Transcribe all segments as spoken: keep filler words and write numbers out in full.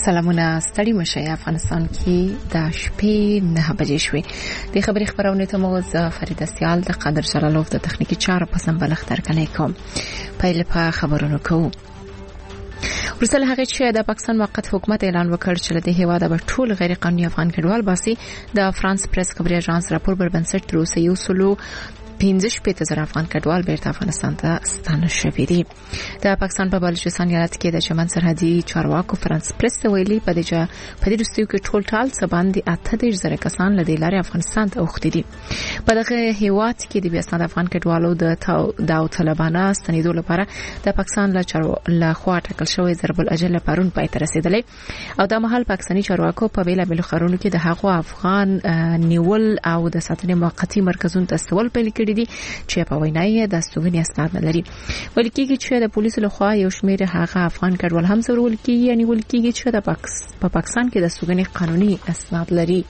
سلامونه ستړي مشه افغانستان کې د شپې نه بجې شوې د خبري خبرونه ته مو ز فرید سیال د قادر جلالوف د تخنیکی چارو په سمبلغ ترکنه کوم پایله په خبرونو کوو ورسره هغه چې د پاکستان موقت حکومت اعلان وکړ چې د هیواد په ټول غیر قانوني افغان کډوال باسي د فرانس پریس خبري اژانس راپور پر بنسټ تر اوسه یو سلو پنځه شپږ زره افغان کډوال بیرته افغانستان ته ستانه شوي دي د پاکستان په بلوچستان ایالت کې د چمن سرحدي چارواکو فرانس پریس ته ویلي په دې چې په دې وروستیو کې ټول ټال څه باندې اته دېرش زره کسان له دې لارې افغانستان ته اوښتي دي په دغه هیواد کې د بیا ستانه افغان کډوالو د داوطلبانه ستنېدو لپاره د پاکستان له چارواکو له خوا ټاکل شوی ضرب الاجل پرون پای ته رسیدلې او د محل پاکستاني چارواکو په بیلا بیل خبرونو کې د هغو افغان نیول او د ساتنې موقتی مرکزونو ته استول پیل کړي دي چې په وینای د استوګنې اسناد نه لري ولکه چې د پولیسو لخوا یو شمېر هغه افغان کډوال هم ضروري کیږي یعنی ولکه چې د پاکستان په پاکستان کې د استوګنې قانوني اسناد لري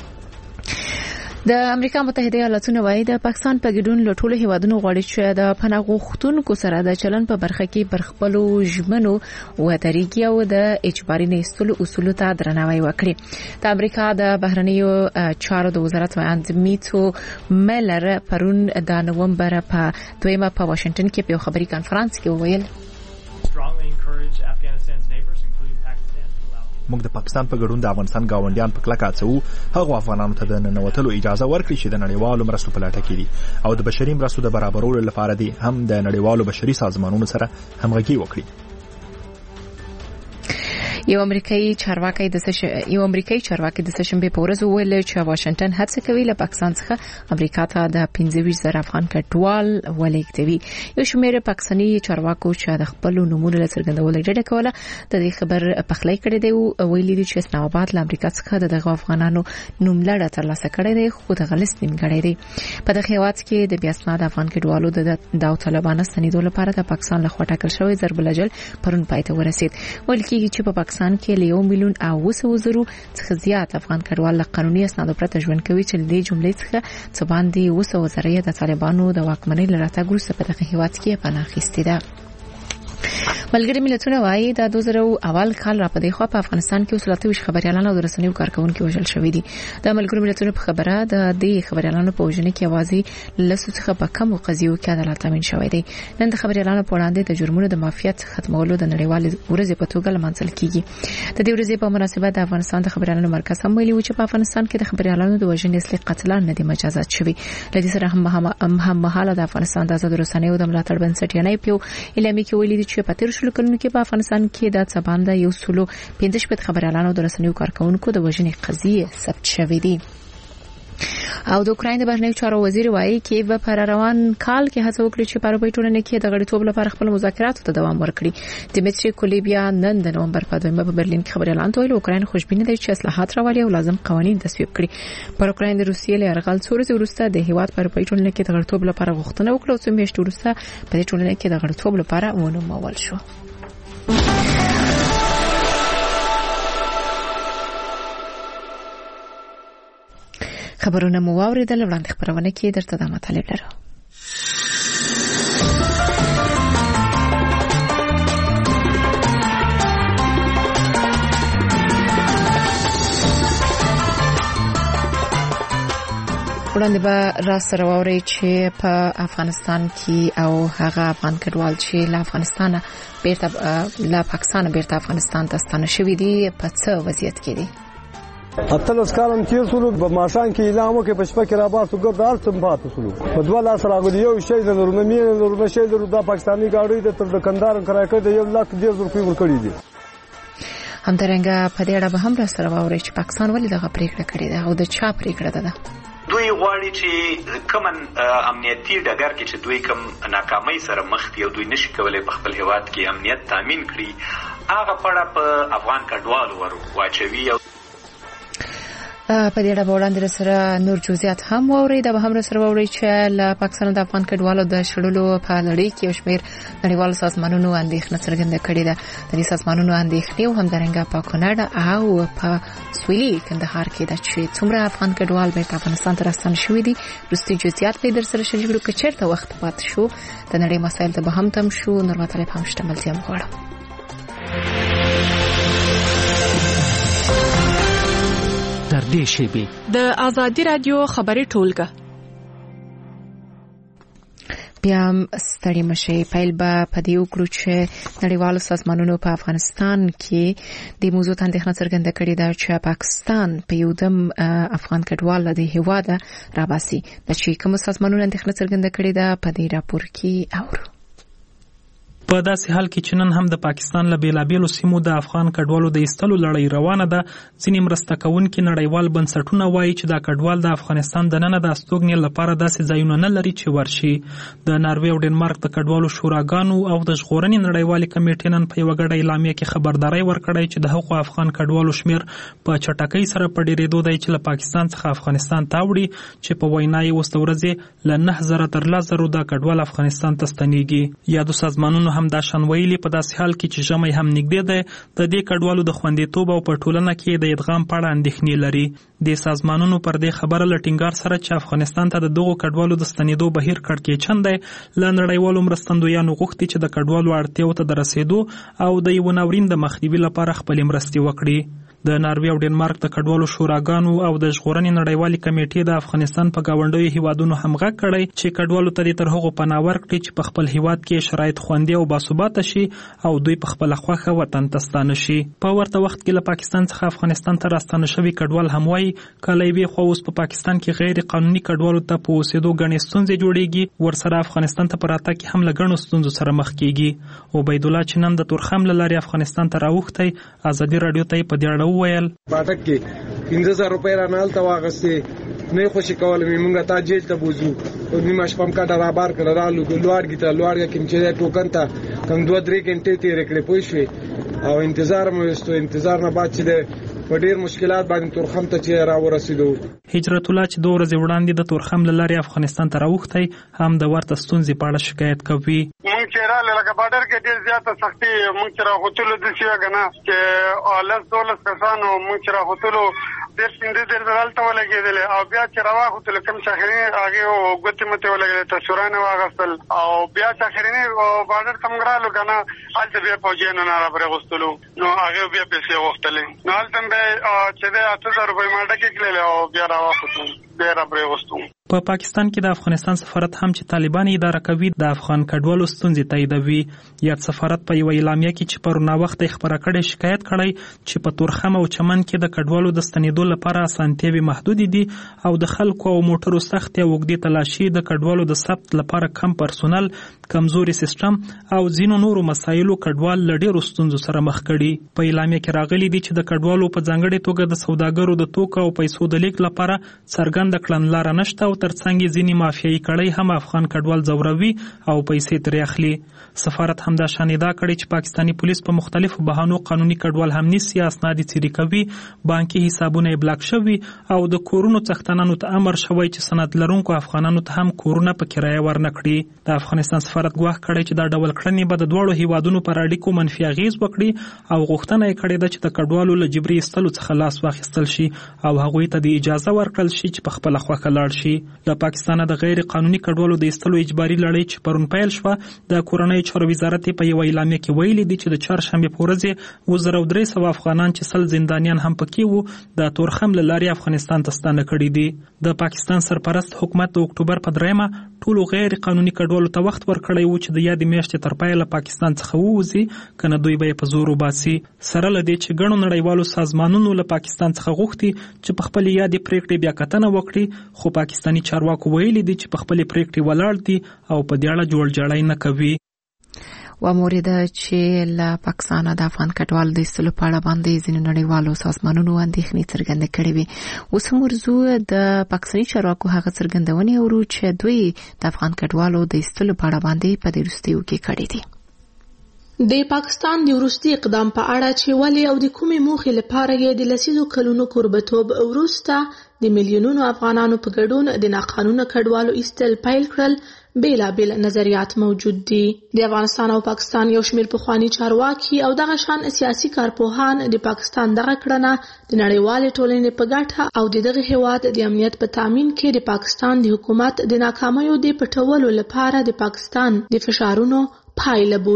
د امریکا متحده ایالاتونو وايي د پاکستان په ګډون له ټولو هیوادونو غواړي چې د پناه غوښتونکو سره د چلن په برخه کې برخپلو ژمنو او طریقې او د اجباري نېستلو اصولو ته درناوی وکړي د امریکا د بهرنیو چارو د وزارت وایند میتو میلر پرون د نوومبر په دویمه په واشنگټن کې په خبري کانفرنس کې وویل موږ د پاکستان په ګډون د افغانستان گاونډیان په کلکه هڅو هغه افغانانو ته د ننوتلو اجازه ورکړي چې د نړیوالو مرستو په لټه کې دي او د بشري مرستو د برابرولو لپاره دي هم د نړیوالو بشري سازمانونو سره همغږي وکړي یو امریکایي چارواکي د سش یو امریکایي چارواکي د سشنبه په ورځ ویل چې واشنگټن هڅه کوي له پاکستان څخه امریکا ته د پنځه ویشت زره افغان کډوال ولېږدوي یو شمېر پاکستاني چارواکو چې د خپل نمونه لڅرګندول ډډه کوله د دې خبر پخلی کړی دی او ویلي دي چې اسلام آباد له امریکا څخه دغه افغانانو نوملړ ترلاسه کړی دی خو د غلط نیمګړی دی په دغه هیواد کې د بیا اسناد افغان کډوالو د داوطلبانه ستنېدو لپاره د پاکستان له خوا ټاکل شوی ضرب الاجل پرون پای ته ورسید ویل کېږي چې په پاکستان کې له یو میلیون او وسو زرو څخه زیات افغان کډوال له قانوني اسنادو پرته ژوند کوي چې د جملې څخه څه باندې وسو زره د طالبانو د واکمنۍ لراتګ وروسته په دغه هیواد کې پناه اخیستې ده ملګری ملتونه وايي د دوه زره اول کال را پدې خو په افغانستان کې وسلاتوي خبريالانو او رسنیو کارکونکو وژل شوې دي د ملګری ملتونو په خبره د دې خبريالانو په وژنې کې اوازي لسو څخه په کم قضیو کې عدالت تامین شوی دی نن د خبريالانو په وړاندې د جرمونو د مافیات ختمولو د نړیوال ورځې په توګه لمانځل کیږي د دې ورځې په مناسبت د افغانستان د خبريالانو مرکز هم ویلي و چې په افغانستان کې د خبريالانو د وژنې اصلي قتلان نه دي مجازات شوي لدې سره هم هم مهاله د افغانستان د آزاد رسنیو د ملاتړ بنسټ یعنی پیو اعلامي کې ویلي چې په تیر شلو کلونو کې په افغانستان کې د څبانده یو سلو پنځه شپږ خبريالانو د رسنیو کارکونکو د وژنې قضیه ثبت شوې دي او د اوکرين د بهرنیو چارو وزیر وایي چې په روان کال کې هڅه وکړي چې په اروپای ټولنې کې د غړیتوب لپاره خپل مذاکرات ته دوام ورکړي دمیټری کولیبیا نن د نومبر په دویمه په برلین کې خبريالان ته ویل اوکرين خوشبینه دي چې اصلاحات راوړي او لازم قوانين تصویب کړي پر اوکرين د روسیې له ارغال څورې ورسته د هیواد په اروپای ټولنې کې د غړیتوب لپاره غوښتنه وکړه او څو میاشتې وروسته په دې ټولنې کې د غړیتوب لپاره ونومول شو خبرونه مو واوریدل وړاندې خبرونه کې درته د مطالب لرو وړاندې به را سره واوري چې په افغانستان کې او هغه افغان کډوال چې له افغانستانه بیرته له پاکستان بیرته افغانستان ته ستانه شوي دي په څه وضعیت کې دي اتلس کالم تیر سولو په ماشان کې اعلان وکړ په شپه کې را باسو ګرد ارتم پاتې سولو په دوه لاس راغلی یو شی د نورو مې نورو شی د پاکستاني گاډي د تر دکاندار کرای کړ د یو لک ډیر روپۍ ورکړي دي همدارنګه په دې اړه به هم را سره واوري چې پاکستان ولې دغه پریکړه کړې ده او د چا پریکړه ده دوی غواړي چې کوم امنیتي ډګر کې چې دوی کوم ناکامۍ سره مخ دي او دوی نشي کولای په خپل هیواد کې امنیت تامین کړي هغه پړه په افغان کډوالو ور واچوي په دې اړه وړاندې سره نور جزئیات هم ووري دا به هم سره ووري چې له پاکستان د افغان کډوالو د شړلو په لړۍ کې شمیر نړیوال سازمانونو اندېښنه څرګنده کړې ده د دې سازمانونو اندېښنې هم درنګه په کاناډا او په سویلي کندهار کې د چې څومره افغان کډوال بیرته افغانستان ته راستنه شوي دي وروستي جزئیات به در سره شریکو کې چیرته وخت پات شو د نړۍ مسایل ته به هم تم شو نور مطالب هم شته ملتیا غواړم نږدې شي. د آزادي رادیو خبري ټولګه بیا ستړي مشي پیل به پدې وکړو چې نړیوالو سازمانونو په افغانستان کې د موضوع اندېښنه څرګنده کړې ده چې پاکستان په یو دم افغان کډوال د هیواده راباسي. د چې کوم سازمانونو اندېښنه څرګنده کړې ده په دې راپور کې اورو. په داسې حال کې چې نن هم د پاکستان له بیلابېلو سیمو د افغان کډوالو د ایستلو لړۍ روانه ده، ځینې مرسته کوونکي نړیوال بنسټونه وایي چې دا کډوال د افغانستان دننه د استوګنې لپاره داسې ځایونه نه لري چې ورشي. د ناروې او ډنمارک د کډوالو شوراګانو او د ژغورنې نړیوالې کمیټې نن په یوه ګډه اعلامیه کې خبرداری ورکړی چې د هغو افغان کډوالو شمېر په چټکۍ سره په ډېرېدو دی چې له پاکستان څخه افغانستان ته اوړي، چې په وینا یې اوس د ورځې له نه زره تر لس زرو دا کډوال افغانستان ته ستنېږي. یادو سازمانونو هم دا شان ویلي په داسې حال کې چې ژمی هم نږدې دی، د دې کډوالو د خوندیتوب او په ټولنه کې د ادغام په اړه اندېښنې لري. د سازمانونو پر دې خبره له ټینګار سره چې افغانستان ته د دغو کډوالو د ستنېدو بهیر کړکېچن دی، له نړیوالو مرستندویانو غوښتي چې د کډوالو اړتیاو ته د رسېدو او د یو ناورین د مخنیوي لپاره خپلې مرستې وکړي. د ناروې او ډنمارک د کډوالو شوراګانو او د ژغورنې نړیوالې کمیټې د افغانستان په گاونډیو هیوادونو هم غږ کړی چې کډوالو ته تر هغو پناه ورکړي چې په خپل هیواد کې شرایط خوندي او باثباته شي او دوی په خپل خوښه وطن ته ستانه شي. په ورته وخت کې له پاکستان څخه افغانستان ته راستانه شوي کډوال هم وایي کله یوې خوا اوس په پاکستان کې غیر قانوني کډوالو ته په اوسېدو ګڼې ستونزې جوړېږي، ورسره افغانستان ته په راتګ کې هم له ګڼو ستونزو سره مخ کېږي. عبیدالله چې نن د تورخم له لارې افغانستان ته راوښتی، ازادي راډیو ته یې په دې اړه وویل: پټک کې پنځه زره روپۍ رانهال ته واغستې، نه خوشي کولم مونږ ته جیل ته بوزو او نیمه شپه هم کاټه را بار کړه رالو لوړګي ته لوړګي کې چې ټوکن ته کم دوه درې غنټې تیرې کړې پوه شوې او انتظار مو وستو. انتظار نه بعد چې په ډېر مشکلات باندې تورخم ته چې را ورسېدو. هجرت الله چې دوه ورځې وړاندې د تورخم له لارې افغانستان ته راوښتی هم د ورته ستونزې په اړه شکایت کوي. مونږ چې راغلل لکه باډر کې ډېر زیاته سختي مونږ چې راغوتلو داسې وه که نه چې لس دولس کسانو مونږ چې راغوتلو ډېر پنځه دېرش زره هلته ولګېدلې او بیا چې راواخوتلو کوم چې اخرینې هغې ګوتې متې ولګېدلې تصویران یې واخیستل او بیا چې اخرینې باډر ته مونږ رالو که نه هلته بیا پوجیانو نه را پرې غوښتلو نو هغې بیا پیسې غوښتلې نو هلته م بیا چې دی اته زره روپۍ ما ډکې کړلې او بیا راواخوتو بیا را پرې غوښتو. په پاکستان کې د افغانستان سفارت هم چې طالبان اداره کوي د افغان کډوالو ستونزې تاییدوي. یاد سفارت په یوه اعلامیه کې چې پرون ناوخته یې خپره کړې شکایت کړی چې په تورخم او چمن کې د کډوالو د ستنېدو لپاره اسانتیاوې محدودې دي او د خلکو او موټرو سختې او اوږدې تلاشي، د کډوالو د ثبت لپاره کم پرسونل، کمزوري سیستم او ځینو نورو مسایلو کډوال له ډېرو ستونزو سره مخ کړي. په اعلامیه کې راغلي دي چې د کډوالو په ځانګړې توګه د سوداګرو د توکو او پیسو د لیږد لپاره څرګنده کړنلاره نشته او ترڅنګ یې ځینې مافیایي کړۍ هم افغان کډوال ځوروي او پیسې ترې اخلي. سفارت هم دا شان ادعا کړې چې پاکستاني پولیس په مختلفو بهانو قانوني کډوال هم نیسي، اسناد یې څیرې کوي، بانکي حسابونه یې بلاک شوي او د کورونو څښتنانو ته امر شوی چې سند لرونکو افغانانو ته هم کورونه په کرایه ورنه کړي. د افغانستان سفارت ګواښ کړی چې دا ډول کړنې به د دواړو هیوادونو پر اړیکو منفي اغېز وکړي او غوښتنه یې کړې ده چې د کډوالو له جبري ایستلو څخه لاس واخیستل شي او هغوی ته د اجازه ورکړل شي چې په خپله خوښه لاړ شي. له پاکستانه د غیر قانوني کډوالو د ایستلو اجباري لړۍ چې پرون پیل شوه، د کورنیو چارو وزارت په یوه اعلامیه کې ویلي دي چې د چهارشنبې په ورځ اووه زره درې سوه افغانان چې سل زندانیان هم پکې وو د تورخم له لارې افغانستان ته ستانه کړي دي. د پاکستان سرپرست حکومت د اکتوبر په دریمه ټولو غیر قانوني کډوالو ته وخت ورکړی و چې د یادې میاشتې تر پایه له پاکستان څخه ووځي، که نه دوی به یې په زور وباسي. سره له دې چې ګڼو نړیوالو سازمانونو له پاکستان څخه غوښتي چې په خپلې یادې پرېکړې بیا کتنه وکړي، خو پاکستاني چارواکو ویلي دي چې په خپلې پرېکړې ولاړ دي او په دې اړه جوړ جاړی نه کوي. و مورد چې له پاکستان د افغان کډوالو د ایستلو په اړه باندې ځینو نړیوالو سازمانونو اندېښنې څرګندې کړې وې. اوس هم ورځو د پاکستاني چارواکو هغه څرګندونې اورو چې دوی د افغان کډوالو د ایستلو په اړه باندې په دې وروستیو کې کړې دي. د پاکستان د وروستي اقدام په اړه چې ولې او د کومې موخې لپاره یې د لسیزو کلونو کوربتوب وروسته د میلیونونو افغانانو په ګډون د ناقانونه کډوالو ایستل پیل کړل، بیلابیل نظریات موجود دي. د افغانستان او پاکستان یو شمېر پخواني چارواکي او دغه شان سیاسي کارپوهان د پاکستان دغه کړنه د نړیوالې ټولنې په ګټه او د دغه هیواد د امنیت په تامین کې د پاکستان د حکومت د ناکامیو د پټولو لپاره د پاکستان د فشارونو پایله بولی.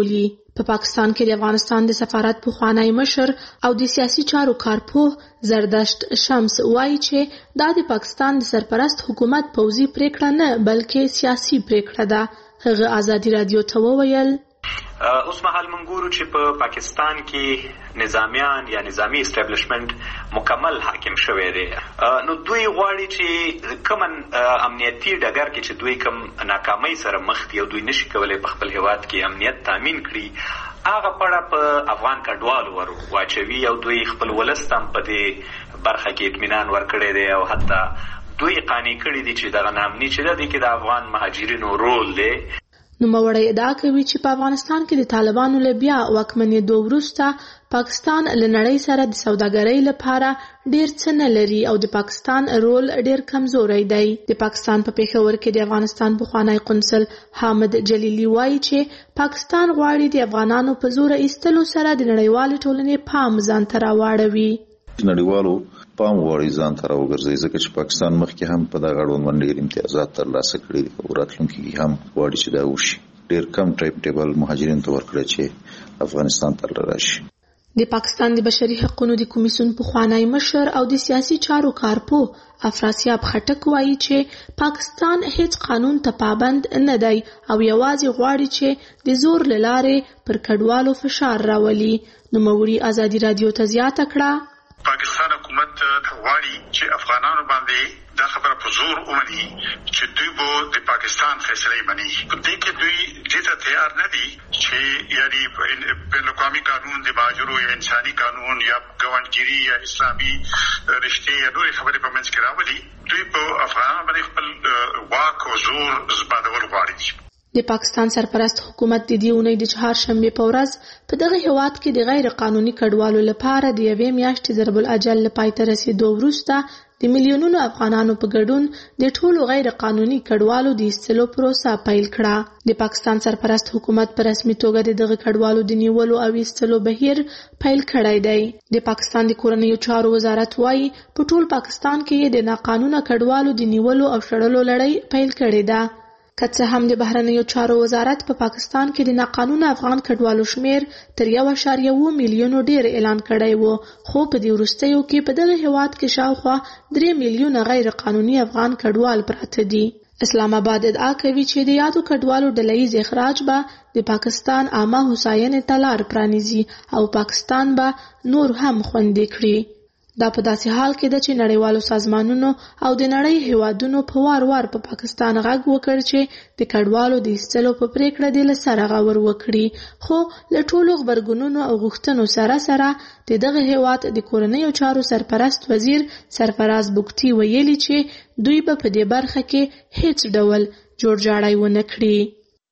په پاکستان کې د افغانستان د سفارت پخوانی مشر او د سیاسي چارو کارپوه زردشت شمس وایي چې دا د پاکستان د سرپرست حکومت پوځي پریکړه نه بلکې سیاسي پریکړه ده. هغه آزادي رادیو ته وویل اوس مهال موږ ګورو چې په پاکستان کې نظامیان یا نظامی اسټابلیشمنت مکمل حاکم شوی دی. نو دوی غواړي چې کوم امنیتي ډګر کې چې دوی کوم ناکامۍ سره مخ دي او دوی نشي کولای په خپل هیواد کې امنیت تامین کړي هغه پړه په افغان کډوالو ور واچوي او دوی خپل ولستم په دې برخه کې اطمینان ورکړي دي او حتی دوی قانع کړي دي چې دغه نامني چې د کې د افغان مهاجرینو رول دی. نوموړی ادعا کوي چې په افغانستان کې د طالبانو له بیا واکمنېدو وروسته پاکستان له نړۍ سره د سوداګرۍ لپاره ډېر څه نه لري او د پاکستان رول ډېر کمزوری دی. د پاکستان په پېښور کې د افغانستان پخوانی قونسل حامد جلیلی وایي چې پاکستان غواړي د افغانانو په زور ایستلو سره د نړیوالې ټولنې پام ځان ته راواړوي. نړیوالو پام غواړي ځان ته راوګرځي ځکه چې پاکستان مخکې هم په دغه اړوند باندې ډېر امتیازات ترلاسه کړي دي او راتلونکي کې هم غواړي چې دا وشي. ډېر کم ټایپ ټیبل مهاجرین ته ورکړي چې افغانستان ته راشي. د پاکستان د بشري حقوقو د کمیسیون پخوانی مشر او د سیاسي چارو کارپوه افراسیاب خټک وایي چې پاکستان هیڅ قانون ته پابند نه دی او یوازې غواړي چې د زور له لارې پر کډوالو فشار راولي. نوموړي آزادي رادیو ته زیاته کړه پاکستان حکومت غواړي چې افغانانو باندې دا خبره په زور ومني چې دوی به د پاکستان فیصله مني. په دې کې دوی دې ته تیار نه دي چې یعنی بین الاقوامي قانون د مهاجرو یا انساني قانون یا ګاونډګيري یا اسلامي رشتې یا نورې خبرې په منځ کې راولي. دوی په افغانانو باندې خپل واک او زور زبادول غواړي. د پاکستان سرپرست حکومت د دې اونۍ د چهارشنبې په ورځ په دغه هیواد کې د غیر قانوني کډوالو لپاره د یوې میاشتې ضرب الاجل له پای ته رسیدو وروسته د میلیونونو افغانانو په ګډون د ټولو غیر قانوني کډوالو د ایستلو پروسه پیل کړه. د پاکستان سرپرست حکومت په رسمي توګه د دغه کډوالو د نیولو او ایستلو بهیر پیل کړی دی. د پاکستان د کورنیو چارو وزارت وایي په ټول پاکستان کې د ناقانونه کډوالو د نیولو او شړلو لړۍ پیل کړې ده. که څه هم د بهرنیو چارو وزارت په پاکستان کې د ناقانونه افغان کډوالو شمیر تر یو اعشاریه اووه میلیونو ډیر اعلان کړی و، خو په دې وروستیو کې په دغه هیواد کې شاوخوا درې میلیونه غیر قانوني افغان کډوال پراته دي. اسلام آباد ادعا کوي چې د یادو کډوالو ډلهییز اخراج به د پاکستان عامه هوساینې ته لار پرانیزي او پاکستان به نور هم خوندي کړي. دا په داسې حال کې ده چې نړیوالو سازمانونو او د نړۍ هیوادونو په وار وار په پاکستان غږ وکړ چې د کډوالو د ایستلو په پریکړه د له سره غور وکړي. خو له ټولو غبرګونونو او غوښتنو سره سره د دغه هیواد د کورنیو چارو سرپرست وزیر سرفراز بوکتی ویلي چې دوی به په دې برخه کې هیڅ ډول جوړجاړی ونه کړي.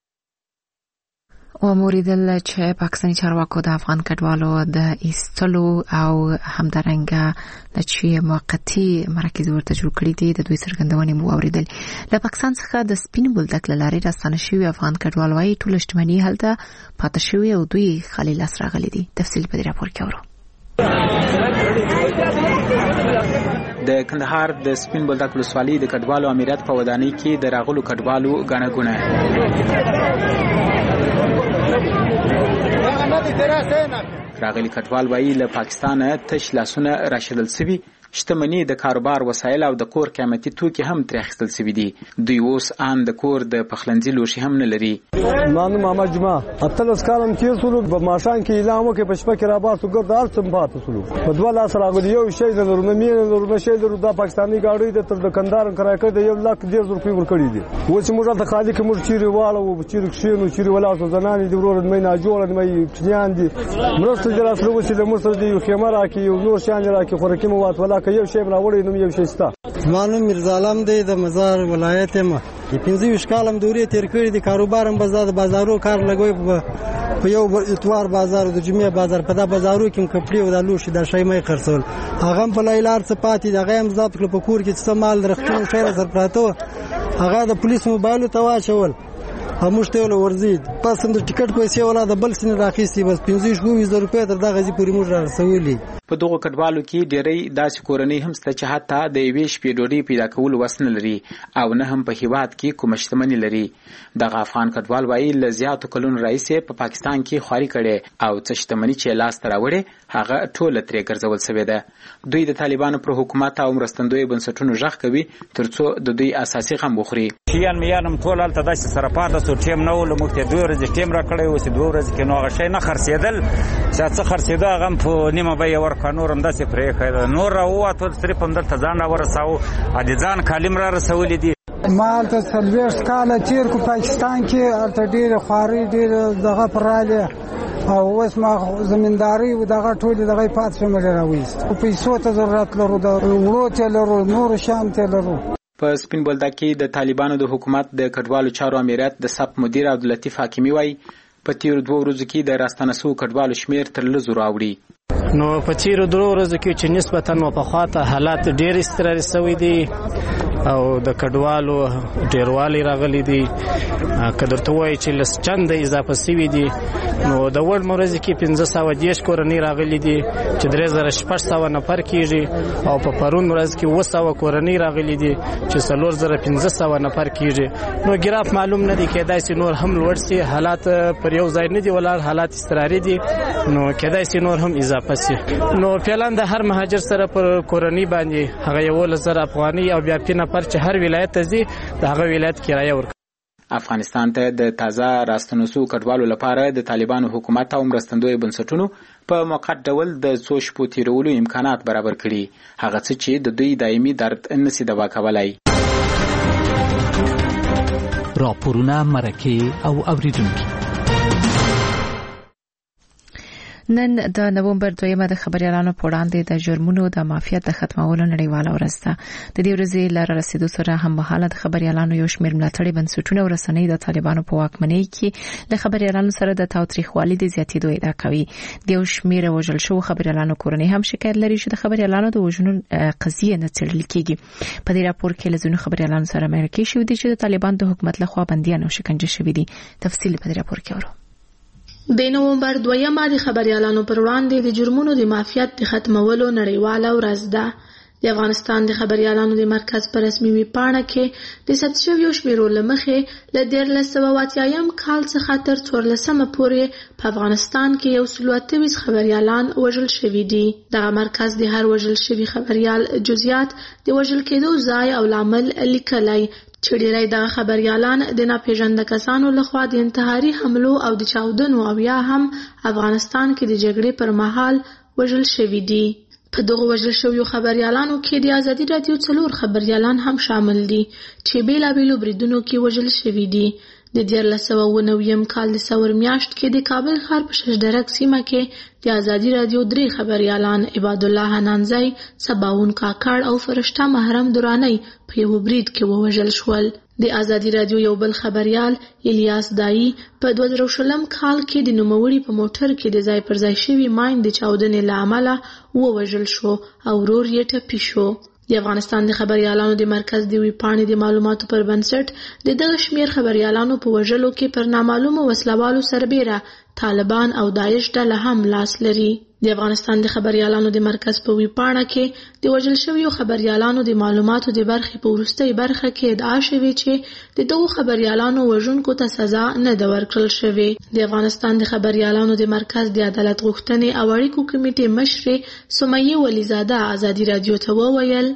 و موریدل چې پاکستانی چارواکو د افغان کډوالو د ایستلو او همدارنګه د چې موقتی مراکز ورته جوړ کړي دي د دوی څرګندونې مو اوریدل. له پاکستان څخه د سپین بولدک له لارې راستنه شوي افغان کډوال وايي ټول شتمني هلته پاتې شوي او دوی خالي لاس راغلي دي. تفصیل په دې راپور کې اورو. د کندهار د سپین بولدک ولسوالۍ د کډوالو امریت په ودانۍ کې د راغلو کډوالو غاڼه ګونه راغلي کډوال وایي له پاکستانه تش لاسونه راشدل سوي، شتمني د کاروبار وسایل او د کور قیمتي توکي هم ترې اخیستل سوي دي. دوی اوس ان د کور د پخلنځي لوښي هم نه لري. مانو ماما جمعه اتلس کالم تیر سولو په ماشان کې اعلان وکړ په شپه کې را باسو ګرد هر څه پاتې سولو په دوه لاس راغلی یو شی نه لرو نه مینه لرو نه شی لرو. دا پاکستاني گاډي د تر دکاندار کرای کړ د یو لاک ډیر زر روپۍ ورکړي دي. و چې موږ ته خالي کې موږ چیرې واړو چیرې کښینو چیرې ولاړو زنانې د ورور مې نه جوړ مې کلیان دي مرسته جلاس لو چې د مرسته دی خیمه راکې یو نور شان راکې خورکې مو وات ولا کې یو شی راوړي نو یو شی ستا. مانو مرزا عالم دی د مزار ولایت ما د پنځه ویشت کالم دورې تیر کړې دي. کاروبارم بازار بازارو کار لګوي په یو اتوار بازار د جمعې بازار په دا بازارو کې کپړې او د لوښي د شی مې خرڅول هغه په لایلار څه پاتې دغه هم ضبط کړ په کور کې څه مال درختونو شهر سره پراته هغه د پولیس موبایل ته واچول موږ ته ول ورځي پس هم د ټیکټ پیسې ولا د بل سن راخیستي بس پنځه شپږ روپۍ تر دغه ځي پورې موږ رسولې. په دغه کډوالو کې ډېری داسې کورنۍ هم شته چې حتی د یوې شپې ډوډۍ پیدا کول وس نه لري او نه هم په هیواد کې کومه شتمني لري. دغه افغان کډوال وایي له زیاتو کلونو راهیسې په پاکستان کې خواري کړې او څه شتمني چې لاس ته راوړې هغه ټوله ترې ګرځول شوې ده. دوی د طالبانو پر حکومت او مرستندویو بنسټونو غږ کوي ترڅو د دوی اساسي غم وخوري. شیان میانم ټول هلته داسې سره پاته سو ټیم نه و له موږ ته دوه ورځې ټیم راکړی و چې دوه ورځې کې نو هغه شی نه خرڅېدل چې څه خرڅېده هغه هم په نیمه بیه ورکړه نور هم داسې پرېښی نور راووتو صرف همدلته ځان راورساوه د ځان کالم را رسولي دي. ما هلته څلوېښت کاله تېر کړو پاکستان کې هلته ډېرې خوارۍ ډېرې دغه پرالې او اوس ما زمینداري و دغه ټولې دغه یې پاتې شوم ډېر راویست پیسو ته ضرورت لرو د وړو ته لرو نورو شیانو ته لرو. په سپین بولدک کې د طالبانو د حکومت د کډوالو چارو امریت د سپ مدیر عبداللطیف حکیمي وایي په تیرو دوه ورځو کې د راستنه شوو کډوالو شمېر تر لسو راوړي. نو په تیرو دوه ورځو کې چې نسبتا مو په خواته حالات ډېر استقراري شوي دي او د کډوالو ډېروالی راغلی دی. که درته ووایي چې لس چنده اضافه شوي دي نو د وړ ورځې کې پنځه سوه دېرش کورنۍ راغلي دي چې درې زره شپږ سوه نفر کېږي او په پرون ورځ کې اووه سوه کورنۍ راغلي دي چې څلور زره پنځه سوه نفر کېږي. نو ګراف معلوم نه دی کېدای شي نور هم لوړ شي. حالات پر یو ځای نه دي ولاړ حالات استقراري دي نو کېدای شي نور هم اضافه شي. نو فعلا د هر مهاجر سره پر کورنۍ باندې هغه یولس زره افغانۍ او بیا پنځه نفر چې هر ولایت ته ځي د هغه ولایت کرایه ورکوي. افغانستان ته د تازه راستنو شوو کډوالو لپاره د طالبانو حکومت او مرستندویو بنسټونو په موقت ډول د څو شپو تیرولو امکانات برابر کړي هغه څه چې د دوی دایمي درد نشي دوا کولای. راپورونه مرکه او اوریدونکي نن د نومبر دویمه د خبريالانو په وړاندې د جرمونو د مافیا د ختمولو نړیواله ورځ ده. د دې ورځې لاره رسیدو سره هم مهاله د خبريالانو یو شمېر ملاتړي بنسټونه او رسنۍ د طالبانو په واکمنۍ کې له خبريالانو سره د تاوتریخوالي د زیاتېدو ادعا کوي. د یو شمېر وژل شوو خبريالانو کورنۍ هم شکایت لري چې د خبريالانو د وژنو قضیه نه څېړل کیږي. په دې راپور کې له ځینو خبريالانو سره مرکه شوې دي چې د طالبان د حکومت لخوا بنديان او شکنجه شوي دي. تفصیل په دې راپور کې اورو. د نومبر دویمه د خبريالانو پر وړاندې د جرمونو د مافیات د ختمولو نړیواله ورځ ده. د افغانستان د خبريالانو د مرکز پر رسمي ویبپاڼه کې د ثبت شویو شمیرو له مخې له دیارلس سوه اوه اتیایم کال څخه تر څوارلسمه پورې په افغانستان کې یو سل اته ویشت خبريالان وژل شوي دي. دغه مرکز د هر وژل شوي خبريال جزئیات د وژل کېدو ځای او لامل لیکلی چې ډېری دغه خبريالان د ناپېژانده کسانو لخوا د انتحاري حملو او د چاودنو او یا هم افغانستان کې د جګړې پر مهال وژل شوي دي. په دغه وژل شویو خبريالانو کې د ازادي رادیو څلور خبريالان هم شامل دي چې بیلابیلو بریدونو کې وژل شوي دي. د دیارلس سوه اووه نویم کال د سور میاشت کې د کابل ښار په ششدرک سیمه کې د ازادي رادیو درې خبريالان عباد الله حنانزی، صباون کاکړ او فرشته محرم درانی په یو برید کې ووژل شول. د ازادي رادیو یو بل خبريال الیاس دایی په دوه زره شلم کال کې د نوموړي په موټر کې د ځای پر ځای شوي ماین د چاودنې له امله ووژل شو او ورور یې ټپي شو. د افغانستان د خبريالانو د مرکز د ویبپاڼې د معلوماتو پر بنسټ د دغه شمېر خبريالانو په وژلو کې پر نامعلومو وسلوالو سربیره طالبان او داعش ډله هم لاس لري. د افغانستان د خبريالانو د مرکز په ویبپاڼه کې د وژل شویو خبريالانو د معلوماتو د برخې په وروستۍ برخه کې ادعا شوې چې د دغو خبريالانو وژونکو ته سزا نه ده ورکړل شوې. د افغانستان د خبريالانو د مرکز د عدالت غوښتنې او اړیکو کمیټې مشرې سمیه ولیزاده ازادي رادیو ته وویل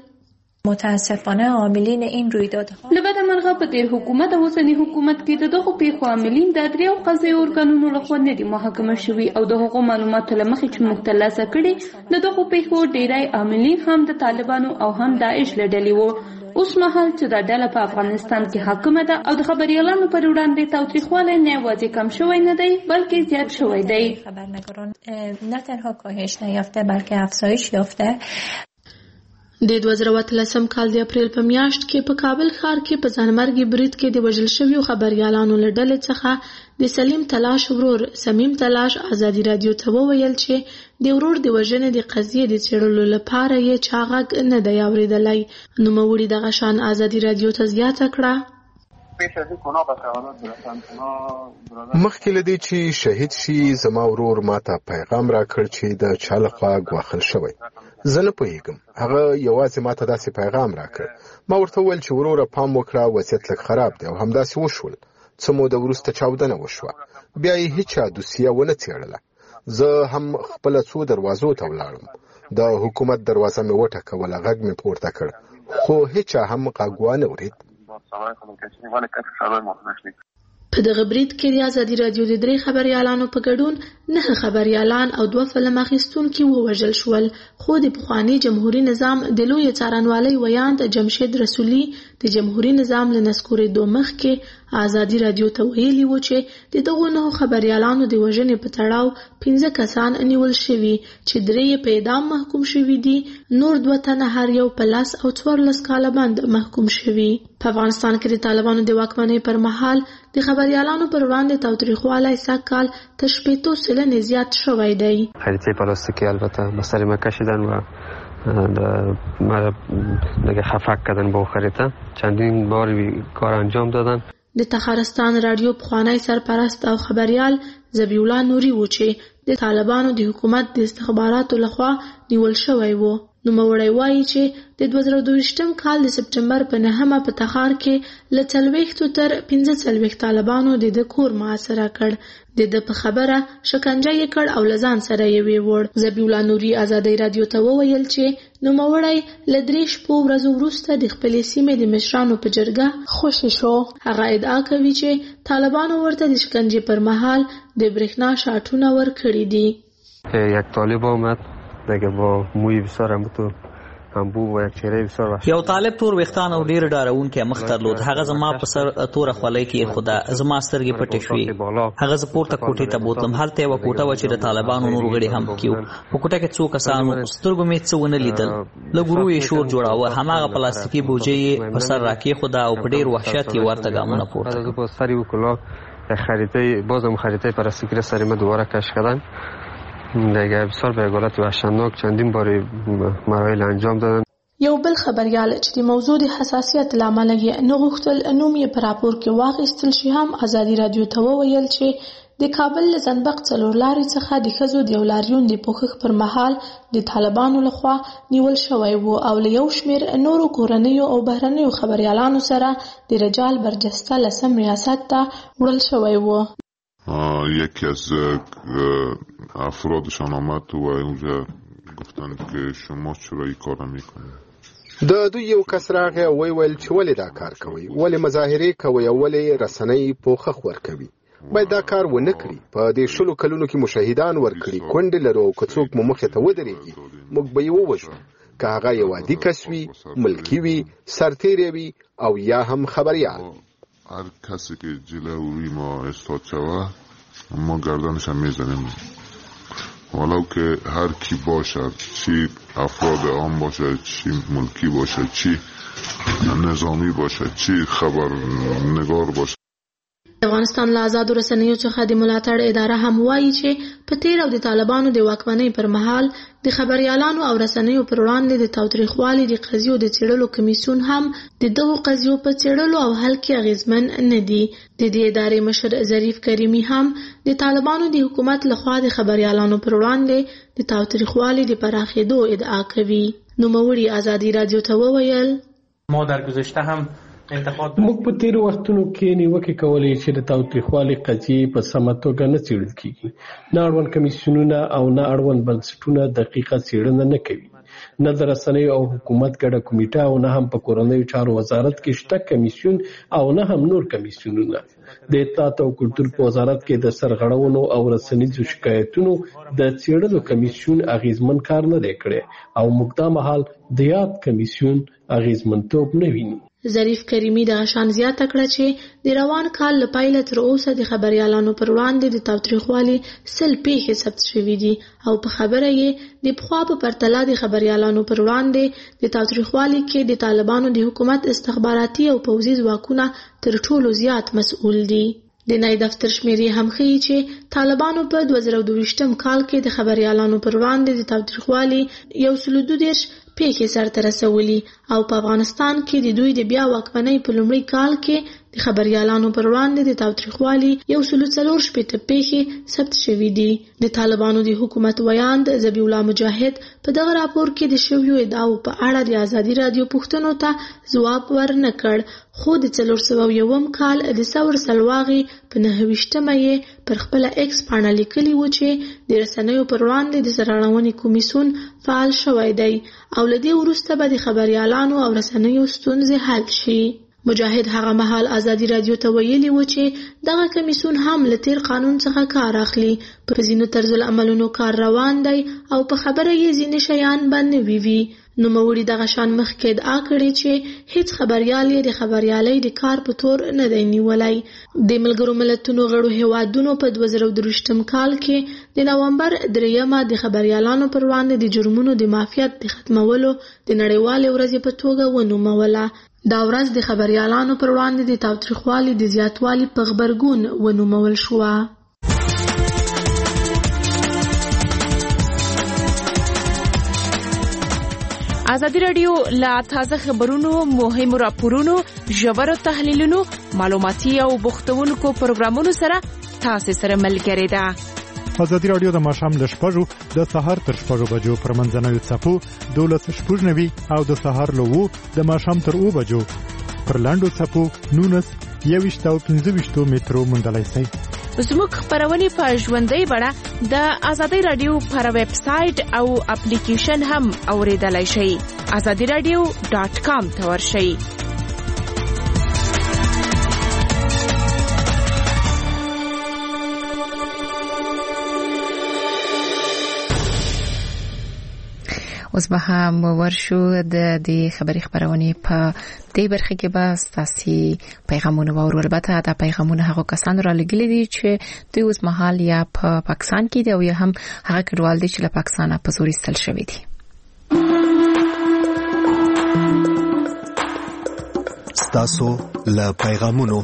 متاسفانه عاملین این رویدادها لبد مرغه په تیر حکومت او اوسنی حکومت کې د دغه پیښو عاملین د دریو قضایي ارګانونو لخوا نه دي محاکمه شوي او د هغو معلوماتو له مخې چې موږ ترلاسه کړي د دغو پیښو ډیری عاملین هم د طالبانو او هم داعش له ډلې وو. اوس مهال چې دا ډله په افغانستان کې حاکمه ده او د خبريالانو پر وړاندې تاوتریخوالی نه یوازې کم شوی نه دی بلکې زیات شوی دی. خبرنگاران نه تنها کاهش نیافته بلکه افزایش یافته. د دوه زره اتلسم کال د اپریل په میاشت کې په کابل ښار کې په ځانمرګي برید کې د وژل شویو خبريالانو له ډلې څخه د سلیم تلاش ورور سمیم تلاش ازادي رادیو ته وویل چې د ورور د وژنې د قضیې د څېړلو لپاره یې چا غږ نه دی اورېدلی. نوموړي دغه شان ازادي رادیو ته زیاته کړه مخکې له دې چې شهید شي زما ورور ماته پیغام راکړ چې د چا لخوا ګواښل شوی. زه نه پوهېږم، هغه یوازې ماته داسې پیغام راکړ. ما ورته وویل چې وروره پام وکړه، وضعیت لږ خراب دی او همداسې وشول. څه موده وروسته چاودنه وشوه، بیا یې هیچا دوسیه ونه څېړله. زه هم خپله څو دروازو ته ولاړم، د حکومت دروازه مې وټکوله، غږ مې پورته کړ، خو هیچا هم غږ وانه ورېد. په دغه برید کې د ازادي راډیو د درې خبريالانو په ګډون نه خبريالان او دوه فلم اخیستونکي ووژل شول، خو د پخوانی جمهوریت نظام د لوی څارنوالۍ ویاند جمشید رسولي د جمهوریت نظام له نسکورېدو مخکې ازادي راډیو ته ویلي و چې د دغو نه خبريالانو د وژنې په تړاو پنځه کسان نیول شوي چې درې په اعدام محکوم شوي دي، نور دوه تنه هر یو په لاس او څوارلس کاله بند محکوم شوي. په افغانستان کې د طالبانو د واکمنۍ پر مهال د خبريالانو پر وړاندې تاوتریخوالی سږ کال تر شپېتو سلنې زیات شوی دی. خریطه پلاستیکی البته بسر ما کشیدن و دیگه خفک کردن با خریطه، چندین بار کار انجام دادن. د تخارستان رادیو پخوانی سرپرست او خبريال ذبیح الله نوري و چې د طالبانو د حکومت د استخباراتو لخوا نیول شوی و. نوموړی وایي چې د دوه زره دویشتم کال د سپټمبر په نهمه په تخار کې له څلوېښتو تر پنځه څلوېښت طالبانو د ده کور محاصره کړ. د ده په خبره شکنجه یې کړ او له ځان سره یې ویوړ. ذبیح الله نوري ازادۍ راډیو ته وویل چې نوموړی له درې شپو ورځو وروسته د خپلې سیمې د مشرانو په جرګه خوشې شو. هغه ادعا کوي چې طالبانو ورته د شکنجې پر مهال د برېښنا شاټونه ورکړي دي. یک طالب آمد دیگه با موی بسیار هم تو انبو و یک چهره بسیار وحشت. یو طالب تور وختان او ډیر ډارونکي مخ درلود. هغه زما په سر تور خولۍ کې خدا زما سترګې پټې شوې. هغه زه پورته کوټې ته بوتلم. هلته یو کوټه و چې د طالبانو نور غړي هم کیو. په کوټه کې څو کسانو سترګو مې څه ونه لیدل. لګورو یې شور جوړاوه. هماغه پلاستیکي بوجۍ په سر راکې خدا او په ډیر وحشت یې ورته ګامونه پورته کړل. په سری وکړه خریطه بازم خریطه پلاستیکی سری ما دوباره کش کردن. دیگه بسیار به حالت وحشتناک چندین بار مراحل انجام دادن. یو بل خبريال چې د موضوع د حساسیت لامل یې نه غوښتل نوم یې په راپور کې واخیستل شي هم ازادي راډیو ته وویل چې د کابل له زنبق څلور لارې څخه د ښځو د یو لاریون د پوښښ پر مهال د طالبانو لخوا نیول شوی و او له یو شمېر نورو کورنیو او بهرنیو خبریالانو سره د رجال برجسته لسم ریاست ته وړل شوی و. یکی از افرادشان آمد و اونجا گفتن که شما چرا این کار میکنید. د دوی یو کس راغی او ویل چې ولې دا کار کوي، ولې مظاهرې کوي او ولې رسنۍ پوښښ ورکوي. باید دا کار ونه کړي. په دې شلو کلونو کې مشاهدان ورکړي، کونډې لرو او که څوک مو مخې ته ودرېږي موږ به یې ووژنو، که هغه یو عادي کس وي، ملکي وي، سرتیری وي او یا هم خبریال. هر کسی که جلوی ما استاد شود ما گردنش هم میزنیم، ولو که هر کی باشد، چی افراد عام باشد، چی ملکی باشد، چی نظامی باشد، چی خبرنگار باشد. افغانستان له آزادو رسنیو څخه د ملاتړ اداره هم وایي چې په تیر او د طالبانو د واکمنۍ پر مهال د خبريالانو او رسنیو پر وړاندې د تاوتریخوالي د قضیو د څېړلو کمیسیون هم د دغو قضیو په څېړلو او حل کې اغیزمن نه دي. د دې ادارې مشر ظریف کریمي هم د طالبانو د حکومت لخوا د خبريالانو پر وړاندې د تاوتریخوالي د پراخېدو ادعا کوي. نوموړي ازادي راډیو ته وویل ما در گذشته هم موږ په تیر وختونو کې نیوکې کولې چې د تاوتریخوالي قضیې په سمه توګه نه څېړل کیږي. نه اړوند کمیسیونونه او نه اړوند بنسټونه دقیقه څېړنه نه کوي. نه د رسنیو او حکومت ګډه کمیټه او نه هم په کورنیو چارو وزارت کې شته کمیسیون او نه هم نور کمیسیونونه. د اطلاعات او کلتور په وزارت کې د سرغړونو او رسنیزو شکایتونو د څېړلو کمیسیون اغیزمن کار نه دی کړی او موږ دا مهال د یاد کمیسیون اغیزمنتوب نه ویني. ظریف کریمي د شان زیاته کړه چې د روان کال له پیله تر اوسه د خبريالانو پر وړاندې د تاوتریخوالي سل پیښې ثبت شوي دي او په خبره یې د پخوا په پرتله د خبريالانو پر وړاندې د تاوتریخوالي کې د طالبانو د حکومت استخباراتي او پوځي ځواکونه تر ټولو زیات مسؤل دي. د نای دفتر شمیرې هم ښیي چې طالبانو په دوه زره دوه ویشتم کال کې د خبريالانو پر وړاندې د تاوتریخوالي یو سل دوه دېرش پیښې سرته رسولي او په افغانستان کې د دوی د بیا واکمنۍ په لومړي کال کې د خبريالانو پر وړاندې د تاوتریخوالي یو سل څلور شپېته پیښې ثبت شوې دي. د طالبانو د حکومت ویاند ذبیح الله مجاهد په دغه راپور کې د شویو ادعاو په اړه د ازادي رادیو پوښتنو ته ځواب ورنه کړ، خو د څلور سوه یوم کال د ثور سلواغې په نهه ویشتمه یې پر خپله ایکس پاڼه لیکلي و چې د رسنیو پر وړاندې د سرغړونې کمیسیون فعال شوی دی او له دې وروسته به د خبریالانو او رسنیو ستونزې حل شي. مجاهد هغه مهال ازادي رادیو ته ویلي و چې دغه کمیسیون هم له تیر قانون څخه کار اخلي، په ځینو طرز العملونو کار روان دی او په خبره یې ځینې شیان به نوي وي. نوموړي دغه شان مخکې ادعا کړې چې هیڅ خبریال یې د خبریالۍ د کار په تور نه دی نیولی. د ملګرو ملتونو غړو هیوادونو په دوه زره درویشتم کال کې د نومبر دریمه د خبریالانو پر وړاندې د جرمونو د معافیت د ختمولو د نړیوالې ورځې په توګه ونوموله. دا ورځ د خبریالانو پر وړاندې د تاوتریخوالي د زیاتوالي په غبرګون ونومول شوه. ازادي رادیو لا تازه خبرونو، مهمو راپورونو، ژورو تحلیلونو، معلوماتي او بوختونکو پروګرامونو سره تاسو سره ملګری ده. ازادي رادیو د ماښام له شپږو د سهار تر شپږو بجو پر منځنوي څپو دولس شپږ نوي او د سهار له اوو د ماښام تر اوو بجو پر لاندو څپو نونس یویشت او پنځه ویشتو مترو موندلی شئ. زموږ خپرونې په ژوندۍ بڼه د ازادي رادیو پر ویب سایټ او اپلیکیشن هم اوریدلای شئ. ازادي رادیو ډاټ کام ته ورشئ. اوس به هم ورشو د دې خبري خبرونه په دې برخه کې به تاسو پیغامونه واورو. البته دا پیغامونه هغه کسان را لګلې دي چې دوی اوس مهال یا په پاکستان کې دي او یا هم هغه کډوال دي چې له پاکستان په زور ایستل شوی دي. تاسو له پیغامونو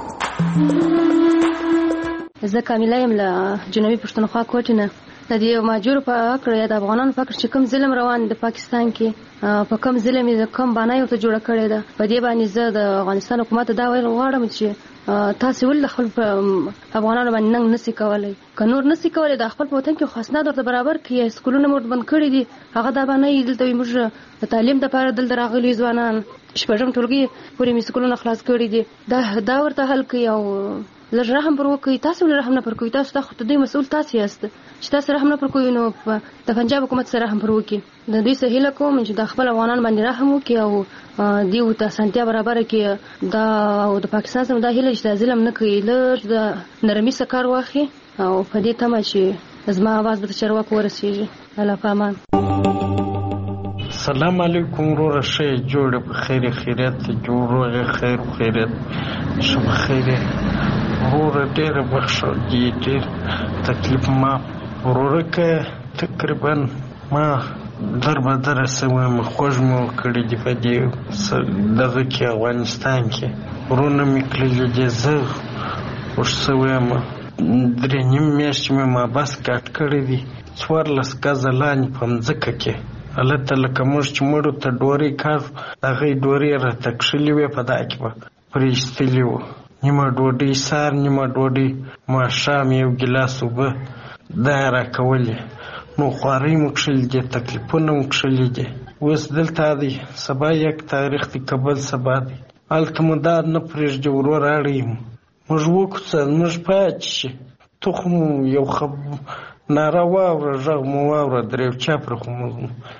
زه کامله یم له جنوبي پښتونخوا کوټې نه. د دې ماجور په اکړه یا د افغانانو په اکړه چې کوم ظلم روان د پاکستان کې په کوم ظلم یې کوم باندې یو ته جوړ کړی ده، په دې باندې زه د افغانستان حکومت دا ویل غواړم چې تاسو ول خپل افغانانو باندې ننګ نسی کولای، که نور نسی کولای د خپل وطن کې خاص نه درته برابر کړي. سکولونه مور بند کړی دي، هغه دا باندې دلته موږ د تعلیم لپاره دلته راغلي ځوانان شپږم ټولګي پورې می سکولونه خلاص کړی دي. دا دا ورته حل کوي او لږ رحم پر وکړي. تاسو له رحم نه پر کوي، تاسو ته خو ته مسؤل تاسو یاست چې تاسو رحم نه پر کوي. نو د پنجاب حکومت سره رحم پر وکړي. د دې سهیله کوم چې د خپل افغانان باندې رحم وکړي او دیو ته سنتیا برابر کړي. دا او د پاکستان سره د هیله چې ظلم نه کوي، لږ د نرمي سکار واخلي او په دې تمه چې زما आवाज به چرواک ورسیږي. الله پامان. السلام علیکم ورور شه جوړ په خیر خیرت جوړ خیر خیرت شب خیر ورور ډېر بخښه دي ډېر تکلیف ما ورور کې تقریبا ما در بدر سمه خوښ مو کړی دی په دې دغه کې افغانستان کې ورونه میکلل دي زه ورسوي ما درې نیم میاشتې ما بس کټ کړی دي څوارلس کزه لاندې په مځکه کې البته لکه موږ چې مړو ته ډورۍ کار هغې ډورۍ راته کښلې وې په دا کې به پرې ایستلي وو. نیمه ډوډۍ سهار نیمه ډوډۍ ماښام یو ګیلاس اوبه دا یې راکولې. نو خوارۍ مو کښلي دي، تکلیفونه مو کښلي دي. اوس دلته دی سبا یک تاریخ دی کابل سبا دی هلته مو دا نه پرېږدي ورور اړوي مو موږ وکوڅه موږ پاتې شي تخم یو خب ناره واوره غږ مو واوره درې چاپره خو مو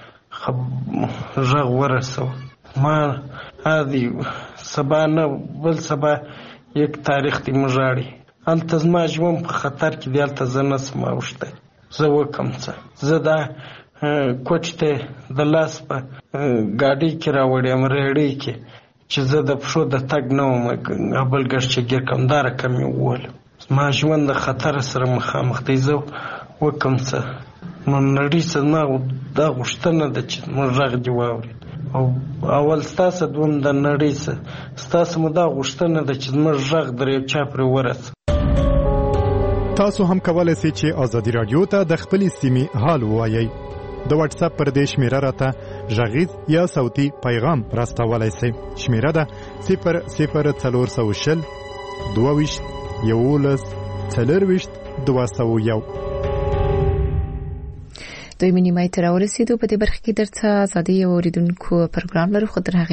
غږ ورسوه. ما هادي سبا نه بل سبا یک تاریخ دی موږ اړي هلته زما ژوند په خطر کې دی. هلته زه نه شم اوښتی، زه وکم څه. زه دا کوچ ته د لاس په ګاډۍ کې راوړی یم ریړۍ کې چې زه د پښو د تګ نه وم بل ګرد چې ګیر کم دا رقم یې وولم. زما ژوند د خطر سره مخامخ دی، زه وکم څه. نو نړۍ څه زما دا غوښتنه ده چې موږ غږ دې واورېد او اول ستاسو دوم د نړۍ څه ستاسو مو دا غوښتنه ده چې زموږ غږ در یو چا پرې ورسه. تاسو هم کولی شئ چې ازادي راډیو ته د خپلې سیمې حال ووایئ. د واتس اپ پر دې شمیره راته غږیز یا صوتي پیغام راستولای شئ. شمیره ده صفر صفر څلور سوه شل دوه ویشت یولس څلرویشت دوه سوه یو. دوی منیمای تر ورسېدو په دې برخه کې درڅه ازادي اوریدونکو پروګرام لرو خو تر